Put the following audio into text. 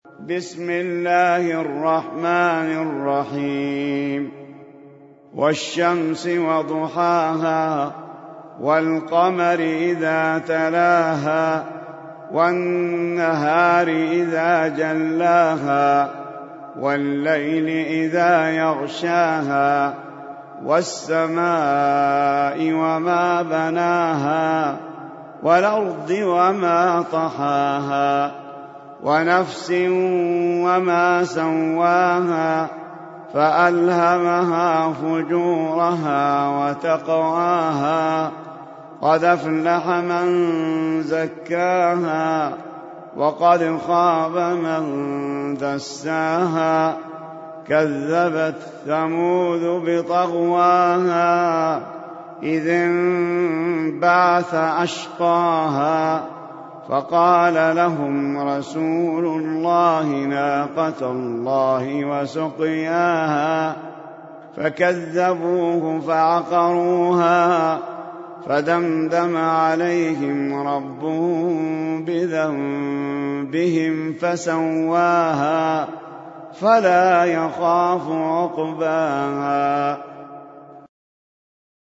بسم الله الرحمن الرحيم. والشمس وضحاها والقمر إذا تلاها والنهار إذا جلاها والليل إذا يغشاها والسماء وما بناها والأرض وما طحاها ونفس وما سواها فألهمها فجورها وتقواها قد أفلح من زكاها وقد خاب من دساها كذبت ثمود بطغواها إذ انبعث أشقاها فقال لهم رسول الله ناقة الله وسقياها فكذبوه فعقروها فدمدم عليهم ربهم بذنبهم فسواها فلا يخاف عقباها